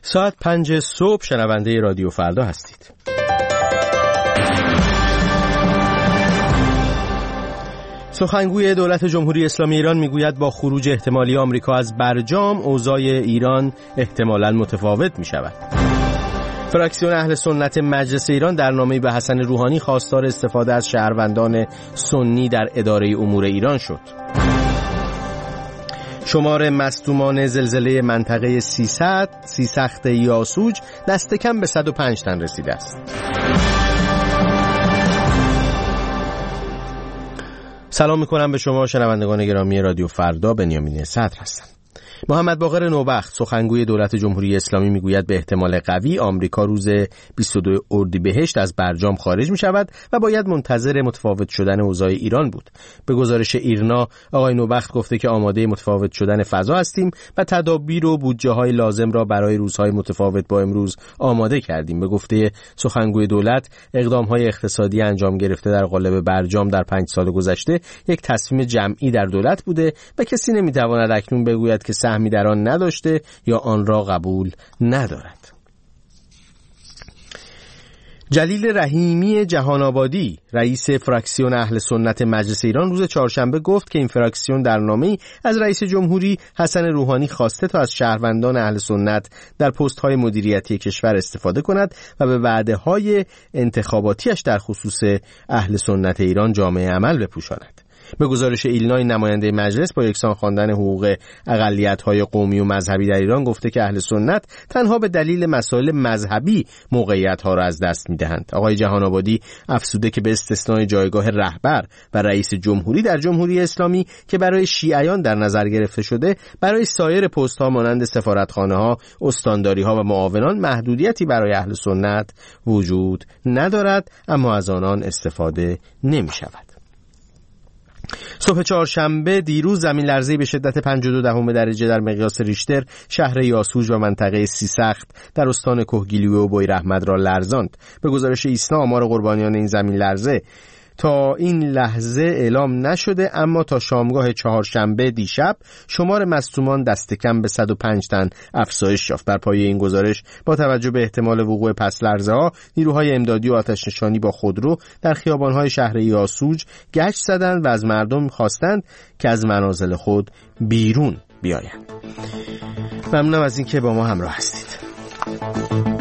ساعت 5 صبح شنونده رادیو فردا هستید. سخنگوی دولت جمهوری اسلامی ایران میگوید با خروج احتمالی آمریکا از برجام اوضاع ایران احتمالاً متفاوت می شود. فراکسیون اهل سنت مجلس ایران در نامه‌ای به حسن روحانی خواستار استفاده از شهروندان سنی در اداره امور ایران شد. شمار مصدومان زلزله منطقه سیسخت یاسوج دست کم به 105 تن رسیده است. سلام میکنم به شما شنوندگان گرامی رادیو فردا. بنیامین صدر هستم. محمد باقر نوبخت سخنگوی دولت جمهوری اسلامی میگوید به احتمال قوی آمریکا روز 22 اردیبهشت از برجام خارج می شود و باید منتظر متفاوت شدن اوضاع ایران بود. به گزارش ایرنا آقای نوبخت گفته که آماده متفاوت شدن فضا هستیم و تدابیر و بودجه های لازم را برای روزهای متفاوت با امروز آماده کردیم. به گفته سخنگوی دولت اقدام های اقتصادی انجام گرفته در قالب برجام در 5 سال گذشته یک تصمیم جمعی در دولت بوده و کسی نمیتواند اکنون بگوید که سهمی در آن نداشته یا آن را قبول ندارد. جلیل رحیمی جهان‌آبادی رئیس فراکسیون اهل سنت مجلس ایران روز چهارشنبه گفت که این فراکسیون در نامه‌ای از رئیس جمهوری حسن روحانی خواسته تا از شهروندان اهل سنت در پست‌های مدیریتی کشور استفاده کند و به وعده‌های انتخاباتیش در خصوص اهل سنت ایران جامعه عمل بپوشاند. به گزارش ایلنای نماینده مجلس با یکسان خواندن حقوق اقلیت‌های قومی و مذهبی در ایران گفته که اهل سنت تنها به دلیل مسائل مذهبی موقعیت‌ها را از دست می‌دهند. آقای جهان‌آبادی افزوده که به استثنای جایگاه رهبر و رئیس جمهوری در جمهوری اسلامی که برای شیعیان در نظر گرفته شده، برای سایر پست‌ها مانند سفارتخانه‌ها، استانداری‌ها و معاونان محدودیتی برای اهل سنت وجود ندارد، اما از آنان استفاده نمی‌شود. صبح چهارشنبه دیروز زمین لرزه‌ای به شدت 5.2 درجه در مقیاس ریشتر شهر یاسوج و منطقه سیسخت در استان کهگیلویه و بویراحمد را لرزاند. به گزارش ایسنا آمار قربانیان این زمین لرزه تا این لحظه اعلام نشده، اما تا شامگاه چهارشنبه دیشب شمار مصدومان دست کم به 105 تن افزایش یافت. بر پایه این گزارش با توجه به احتمال وقوع پس لرزه ها نیروهای امدادی و آتش نشانی با خودرو در خیابان‌های شهر یاسوج گشت زدند و از مردم خواستند که از منازل خود بیرون بیایند. ممنونم از اینکه با ما همراه هستید.